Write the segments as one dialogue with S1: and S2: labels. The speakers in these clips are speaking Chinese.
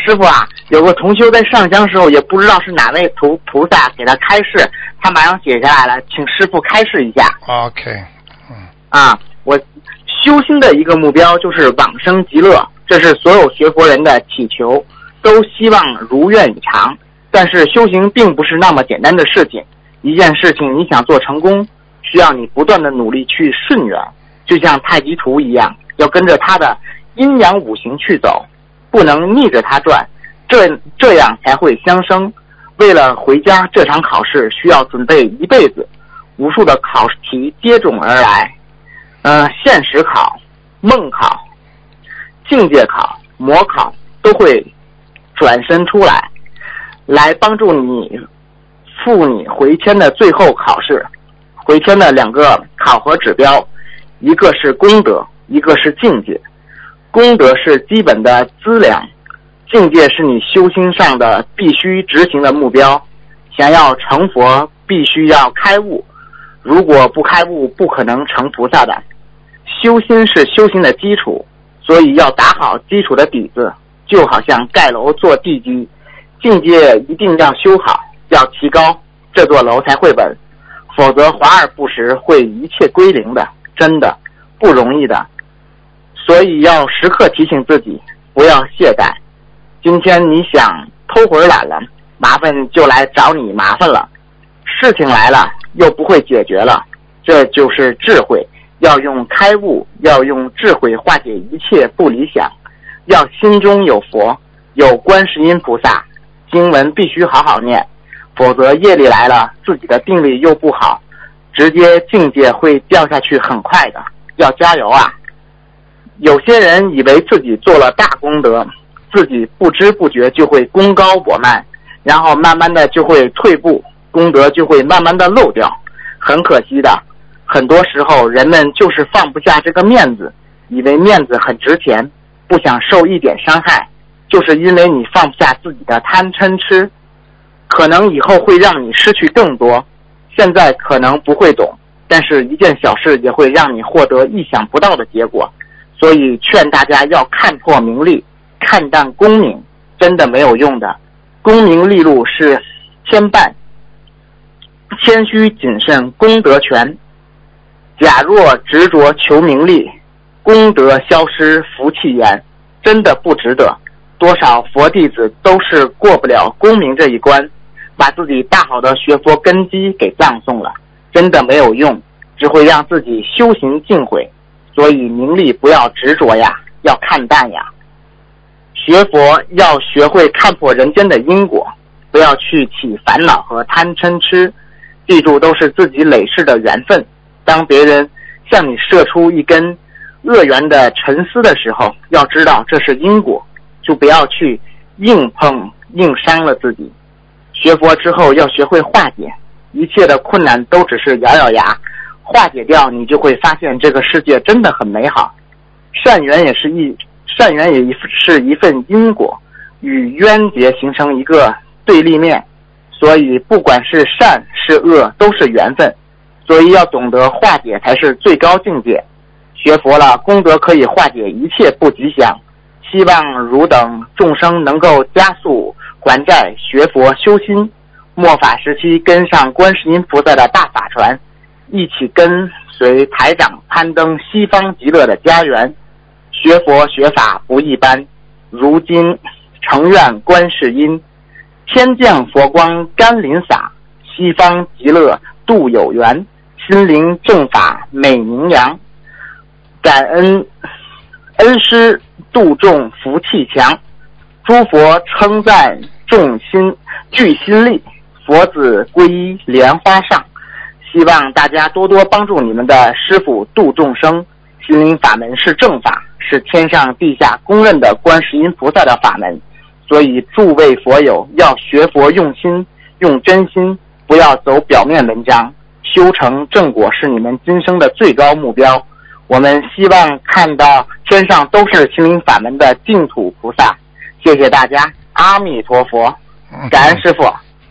S1: 师傅啊，有个同修在上香时候也不知道是哪位菩萨给他开示，他马上写下来了，请师傅开示一下。
S2: OK，
S1: 我修心的一个目标就是往生极乐，这是所有学佛人的祈求，都希望如愿以偿。但是修行并不是那么简单的事情，一件事情你想做成功，需要你不断的努力去顺缘，就像太极图一样，要跟着它的阴阳五行去走，不能逆着它转，这样才会相生。为了回家这场考试需要准备一辈子，无数的考题接踵而来，现实考、梦考、境界考、模考都会转身出来帮助你赴你回迁的最后考试。回迁的2个考核指标，一个是功德，一个是境界。功德是基本的资粮，境界是你修心上的必须执行的目标。想要成佛必须要开悟，如果不开悟不可能成菩萨的。修心是修行的基础，所以要打好基础的底子，就好像盖楼做地基，境界一定要修好，要提高，这座楼才会稳，否则华而不实，会一切归零的，真的不容易的。所以要时刻提醒自己不要懈怠。今天你想偷会儿懒了，麻烦就来找你麻烦了，事情来了又不会解决了，这就是智慧。要用开悟，要用智慧化解一切不理想，要心中有佛，有观世音菩萨，经文必须好好念，否则业力来了，自己的定力又不好，直接境界会掉下去，很快的，要加油啊！有些人以为自己做了大功德，自己不知不觉就会功高我慢，然后慢慢的就会退步，功德就会慢慢的漏掉，很可惜的。很多时候人们就是放不下这个面子，以为面子很值钱，不想受一点伤害，就是因为你放不下自己的贪嗔痴，可能以后会让你失去更多，现在可能不会懂，但是一件小事也会让你获得意想不到的结果。所以劝大家要看破名利，看淡功名，真的没有用的。功名利禄是牵绊，谦虚谨慎功德全。假若执着求名利，功德消失福气远，真的不值得。多少佛弟子都是过不了功名这一关，把自己大好的学佛根基给葬送了，真的没有用，只会让自己修行尽毁。所以名利不要执着呀，要看淡呀。学佛要学会看破人间的因果，不要去起烦恼和贪嗔痴，记住都是自己累世的缘分。当别人向你射出一根恶缘的沉丝的时候，要知道这是因果，就不要去硬碰硬伤了自己。学佛之后要学会化解，一切的困难都只是咬咬牙，化解掉你就会发现这个世界真的很美好。善缘也是一份因果，与冤结形成一个对立面，所以不管是善是恶都是缘分，所以要懂得化解才是最高境界。学佛了，功德可以化解一切不吉祥，希望汝等众生能够加速还债学佛修心，末法时期跟上观世音菩萨的大法船，一起跟随台长攀登西方极乐的家园。学佛学法不一般，如今诚愿观世音，天降佛光甘霖洒，西方极乐度有缘，心灵正法美名扬。感恩恩师度众福气强，诸佛称赞众心聚心力，佛子皈依莲花上。希望大家多多帮助你们的师父度众生。心灵法门是正法，是天上地下公认的观世音菩萨的法门，所以诸位佛友要学佛用心用真心，不要走表面文章，修成正果是你们今生的最高目标。我们希望看到天上都是心灵法门的净土菩萨。谢谢大家，阿弥陀佛，感恩师父。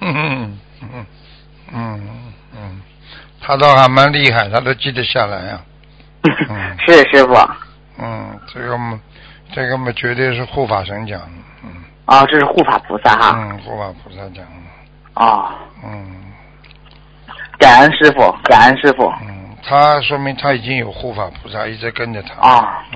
S2: 他倒还蛮厉害，他都记得下来啊。
S1: 是师父。
S2: 这个嘛绝对是护法神讲。
S1: 啊，这是护法菩萨哈。
S2: 护法菩萨讲。
S1: 啊。
S2: 嗯。
S1: 感恩师傅，感恩师傅。
S2: 他说明他已经有护法菩萨一直跟着他。
S1: 啊。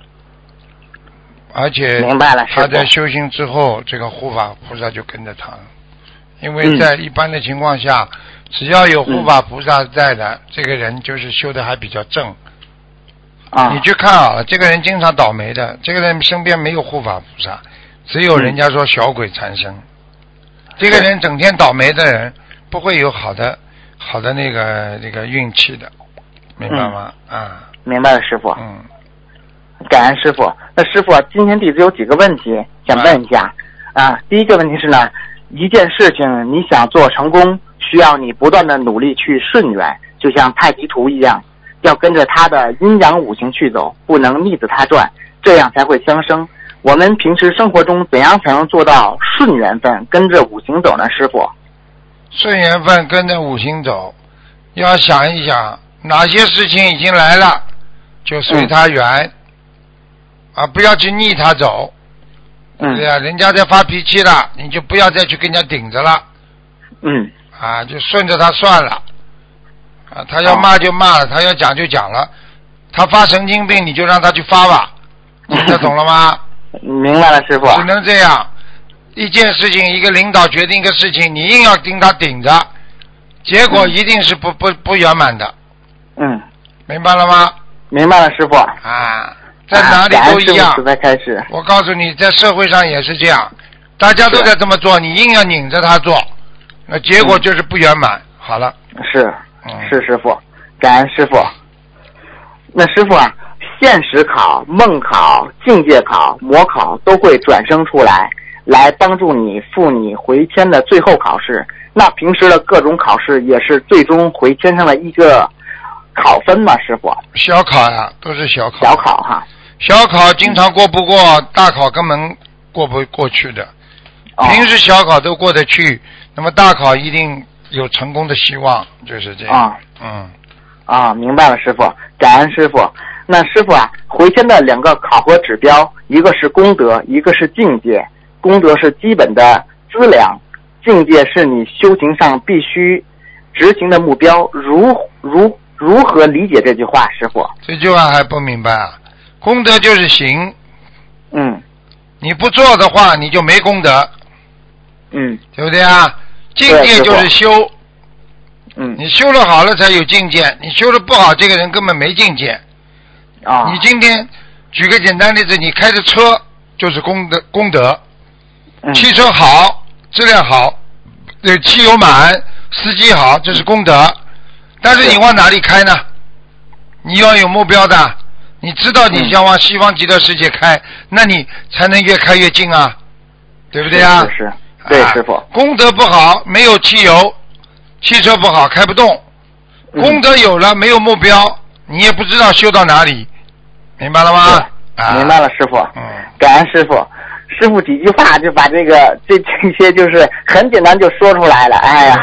S2: 而且
S1: 明白了，
S2: 他在修行之后，这个护法菩萨就跟着他了。因为在一般的情况下，只要有护法菩萨在的，这个人就是修的还比较正。你去看啊，这个人经常倒霉的，这个人身边没有护法菩萨，只有人家说小鬼缠身。这个人整天倒霉的人，不会有好的那个运气的，明白吗？
S1: 明白了，师傅。感恩师傅。那师傅，今天弟子有几个问题想问一下。第一个问题是呢，一件事情你想做成功，需要你不断的努力去顺缘，就像太极图一样，要跟着它的阴阳五行去走，不能逆着它转，这样才会相生。我们平时生活中怎样才能做到顺缘分，跟着五行走呢？师傅，
S2: 顺缘分跟着五行走，要想一想哪些事情已经来了，就随它缘。不要去逆他走。对呀，人家在发脾气了，你就不要再去跟人家顶着了。就顺着他算了。他要骂就骂了，他要讲就讲了。他发神经病，你就让他去发吧。听得懂了吗？
S1: 明白了，师傅。
S2: 只能这样。一件事情，一个领导决定一个事情，你硬要盯他顶着，结果一定是不圆满的。明白了吗？
S1: 明白了，师傅。
S2: 在哪里都一样。
S1: 开始。
S2: 我告诉你，在社会上也是这样，大家都在这么做，你硬要拧着他做，那结果就是不圆满。好了。
S1: 是师傅，感恩师傅。那师傅啊，现实考、梦考、境界考、魔考都会转生出来帮助你赴你回天的最后考试。那平时的各种考试也是最终回天上的一个考分吗？师傅？
S2: 小考呀，都是小考。
S1: 小考哈。
S2: 小考经常过不过，大考根本过不过去的。平时小考都过得去，那么大考一定有成功的希望，就是这样。
S1: 明白了，师傅，感恩师傅。那师傅啊，回天的两个考核指标，一个是功德，一个是境界。功德是基本的资粮，境界是你修行上必须执行的目标。如何理解这句话，师傅？
S2: 这句话还不明白啊？功德就是行。你不做的话，你就没功德。对不对啊？境界就是修。你修了好了才有境界，你修的不好，这个人根本没境界。你今天举个简单例子，你开着车就是功德。汽车好，质量好，汽油满，司机好，这是功德。但是你往哪里开呢？你要有目标的，你知道你想往西方极乐世界开，那你才能越开越近啊，对不对啊？
S1: 是，对，师傅。
S2: 功德不好，没有汽油，汽车不好，开不动。功德有了，没有目标，你也不知道修到哪里，明白了吗？
S1: 明白了，师傅。感恩师傅。师傅几句话就把这些就是很简单就说出来了。哎呀，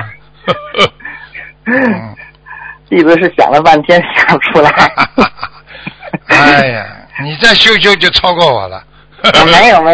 S1: 弟子是想了半天想出来。
S2: 哎呀，你再修就超过我了。
S1: 没有。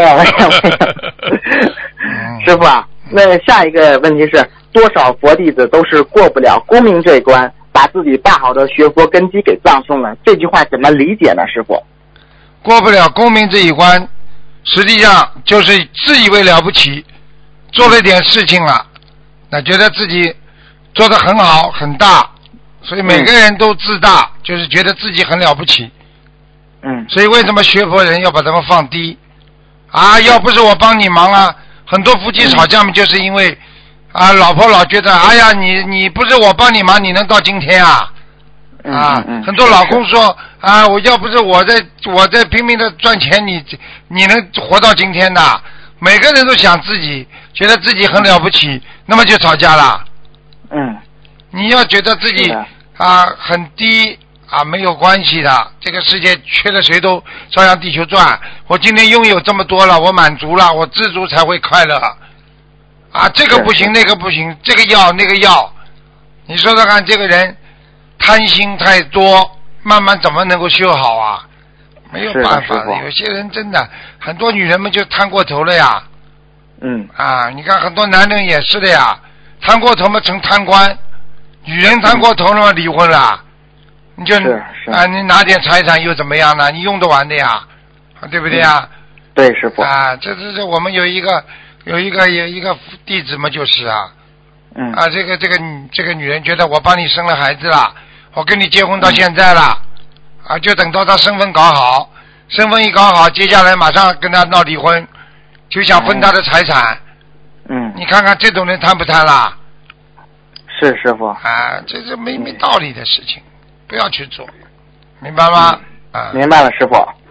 S1: 师傅啊，那下一个问题是，多少佛弟子都是过不了功名这一关，把自己大好的学佛根基给葬送了，这句话怎么理解呢？师傅？
S2: 过不了功名这一关，实际上就是自以为了不起，做了点事情了，那觉得自己做得很好很大，所以每个人都自大，就是觉得自己很了不起。所以为什么学佛人要把他们放低啊？要不是我帮你忙啊，很多夫妻吵架嘛，就是因为老婆老觉得哎呀，你不是我帮你忙，你能到今天啊？很多老公说我要不是我在拼命的赚钱，你能活到今天的？每个人都想自己，觉得自己很了不起，那么就吵架了。你要觉得自己很低没有关系的，这个世界缺了谁都照样地球转。我今天拥有这么多了，我满足了，我知足才会快乐。这个不行，那个不行，这个要那个要，你说说看，这个人贪心太多，慢慢怎么能够修好啊？没有办法的，有些人真的很多女人们就贪过头了呀。 啊，你看很多男人也是的呀，贪过头嘛成贪官，女人贪过头了嘛离婚了，你就啊，你拿点财产又怎么样呢？你用得完的呀，对不对呀？
S1: 对，师傅。
S2: 啊，这我们有一个弟子嘛，就是啊，啊，这个女人觉得我帮你生了孩子了，我跟你结婚到现在了，啊，就等到他身份搞好，身份一搞好，接下来马上跟他闹离婚，就想分他的财产。你看看这种人贪不贪啦？
S1: 是师傅。
S2: 啊，这没道理的事情，不要去做，明白吗？
S1: 明白了，师傅。